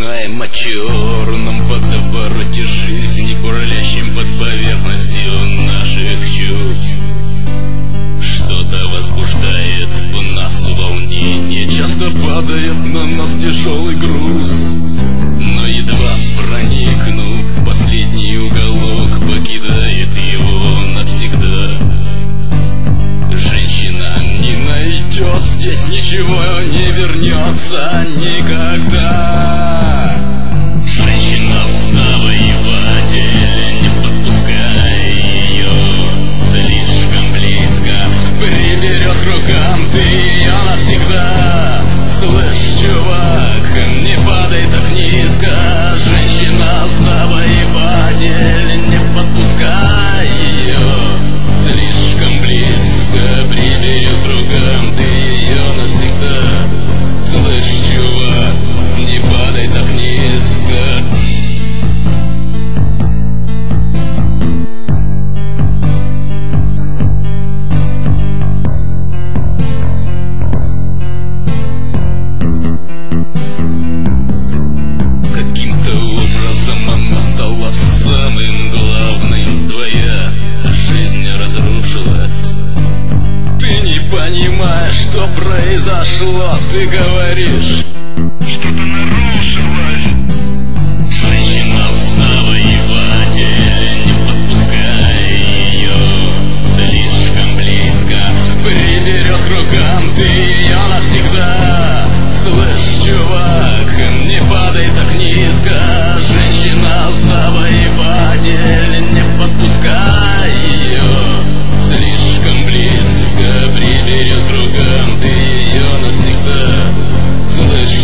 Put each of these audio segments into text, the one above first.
знаем о черном водовороте жизни, бурлящем под поверхностью наших чувств. Что-то возбуждает в нас волнение, часто падает на нас тяжелый груз. Но едва проникнув в последний уголок, покидает его навсегда. Женщина не найдет здесь ничего, не вернется никогда. Женщина-завоеватель, не подпускай ее слишком близко, приберет к рукам ты ее навсегда. Слышь, чувак, не падай так низко. Женщина-завоеватель, не подпускай ее слишком близко, приберет к рукам ты ее навсегда. Слышь, чувак, не падай так низко. Самым главным твоя жизнь разрушилась. Ты не понимаешь, что произошло. Ты говоришь, что-то нарушилось. Женщина-завоеватель, не подпускай ее слишком близко, приберет к рукам ты ее навсегда. Слышь, чувак, не падай так низко. Женщина-завоеватель, не подпускай ее слишком близко, приберет к рукам ты ее навсегда. Слышь,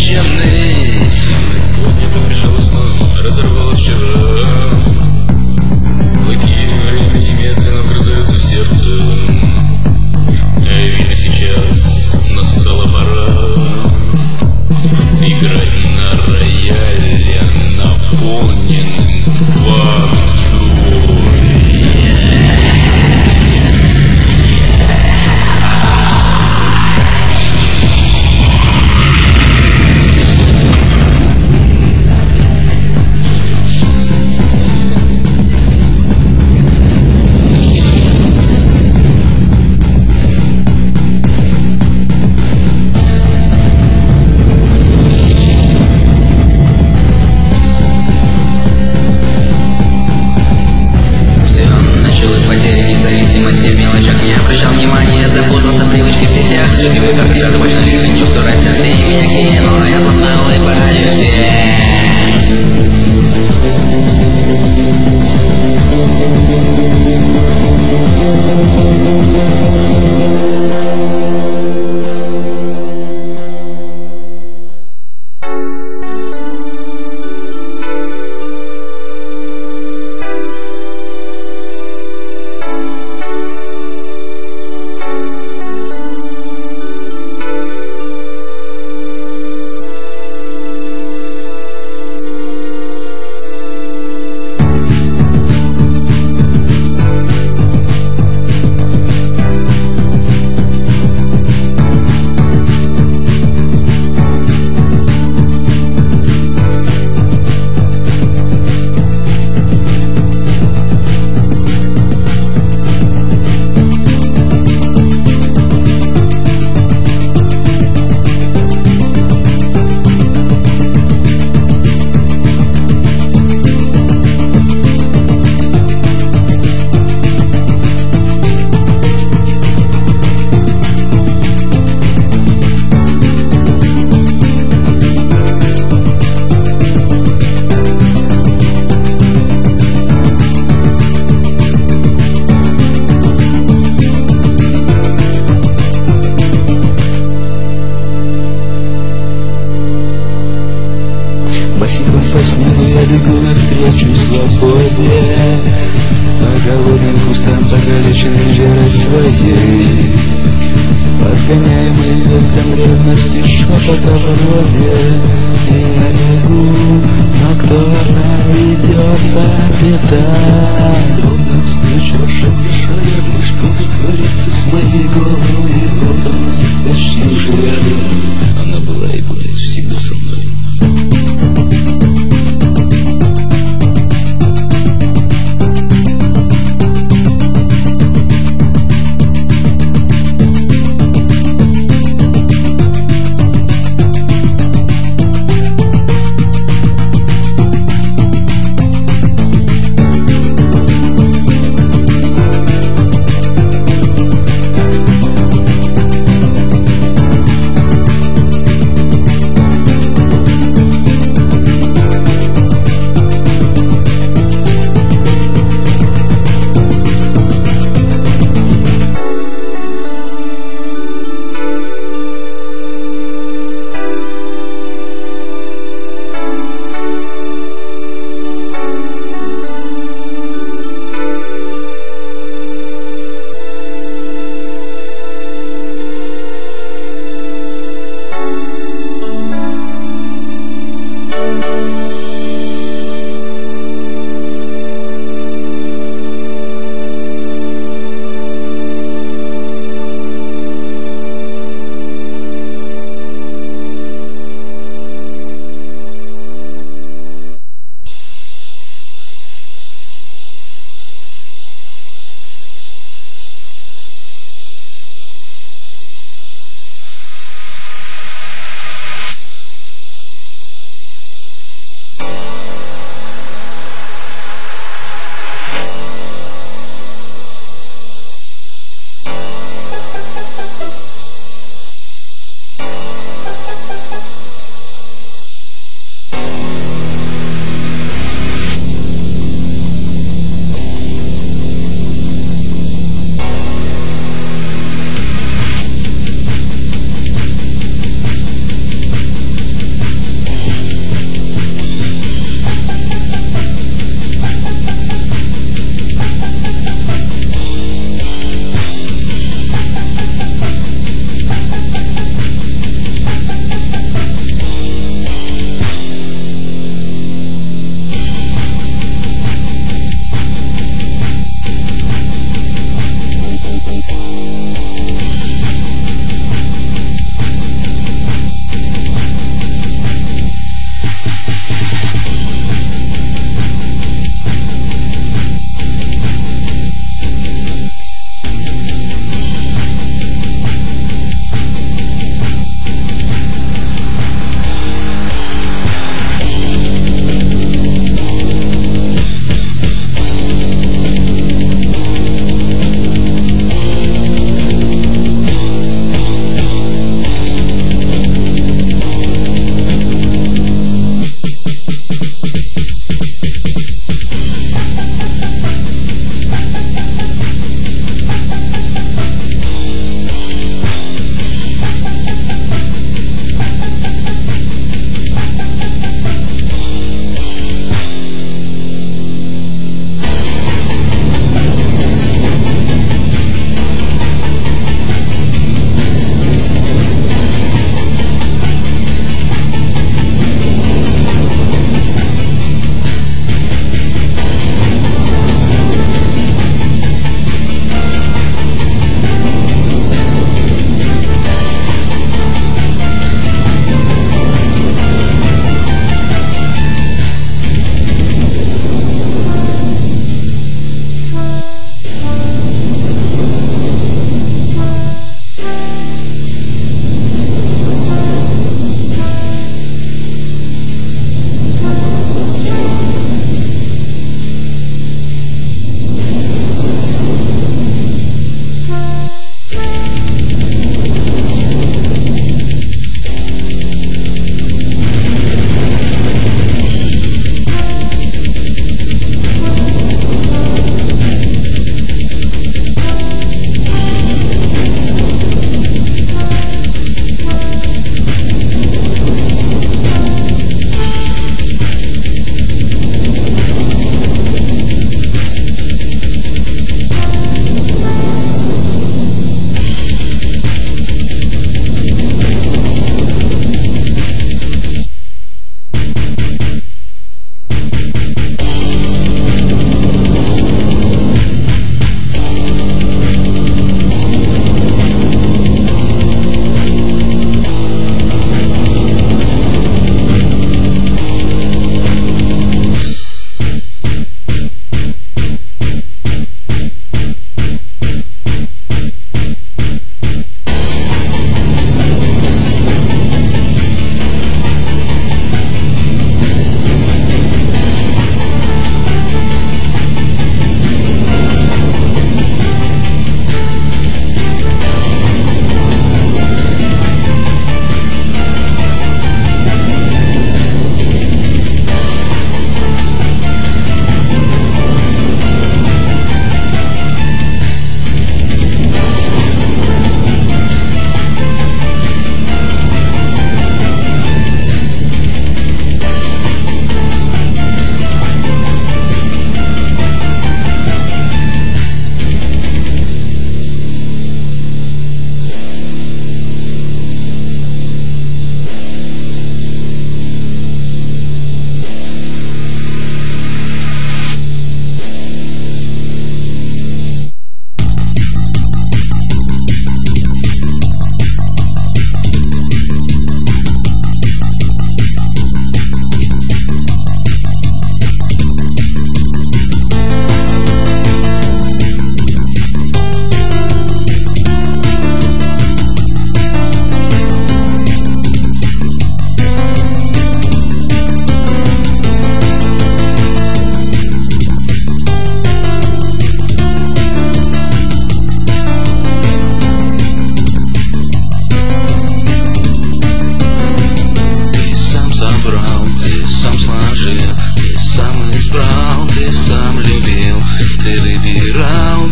священный. Сегодня так безжалостно разорвало вчера. Клыки времени медленно вгрызаются в сердце. Видно, сейчас настала пора играть на рояле, наполненным водой. Независимости в мелочах не обращал внимания, запутался в привычке в сетях. Любимый как жадно, больше лишь конъюнктура цен. Ты меня кинула, я злобно улыбаюсь всем. Босиком по снегу я бегу навстречу свободе, по голодным кустам покалеченной верой своей, подгоняемый ветром ревности, что по воде. И я бегу, но кто она идет по пятам? Трудно встречаешь, шаги, что-то творится с моей головой. И вот она почти уже рядом, она была и будет всегда со мной.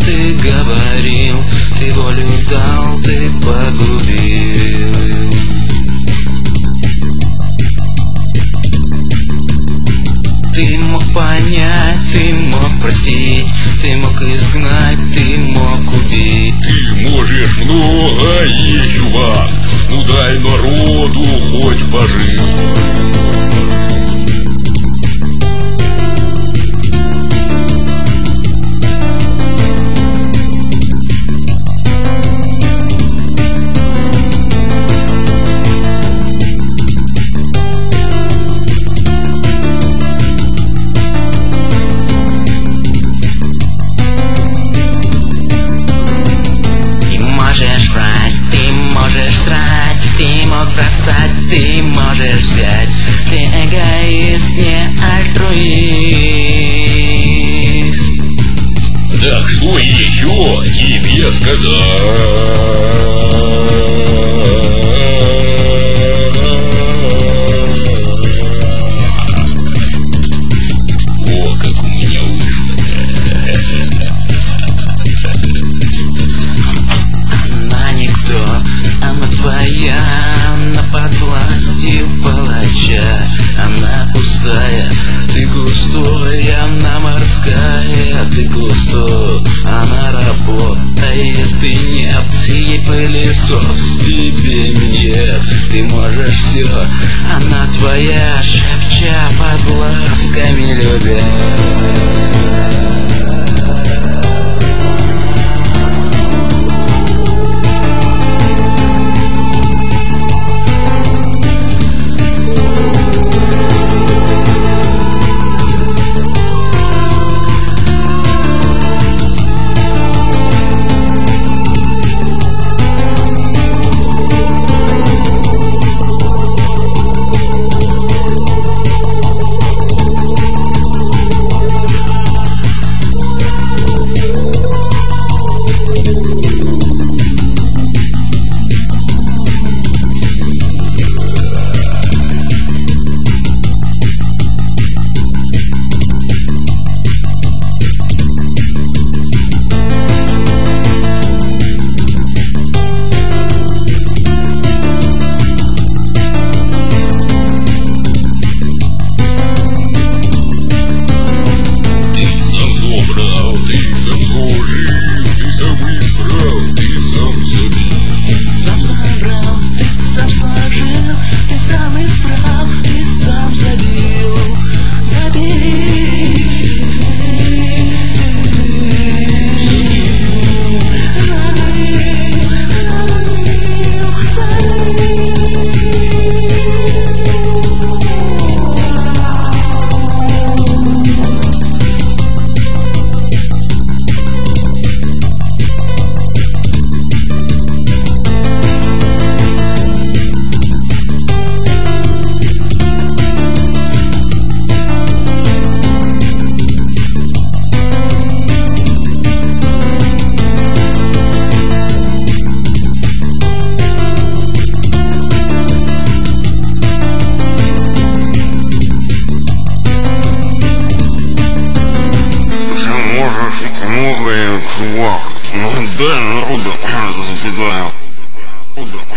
ты говорил, ты волю дал, ты погубил. Ты мог понять, ты мог простить, ты мог изгнать, ты мог убить. Ты можешь многое, чувак, ну дай народу хоть пожить. Ты мог бросать, ты можешь взять. Ты эгоист, не альтруист. Так что еще тебе сказать? О, как у меня вышло. Она никто, она твоя, она под властью палача. Она пустая, ты густой, она морская, ты густой. Она работает, ты нет, ей пылесос, тебе нет. Ты можешь все, она твоя, шепча под ласками любя. Чувак, ну дай народу запитаю.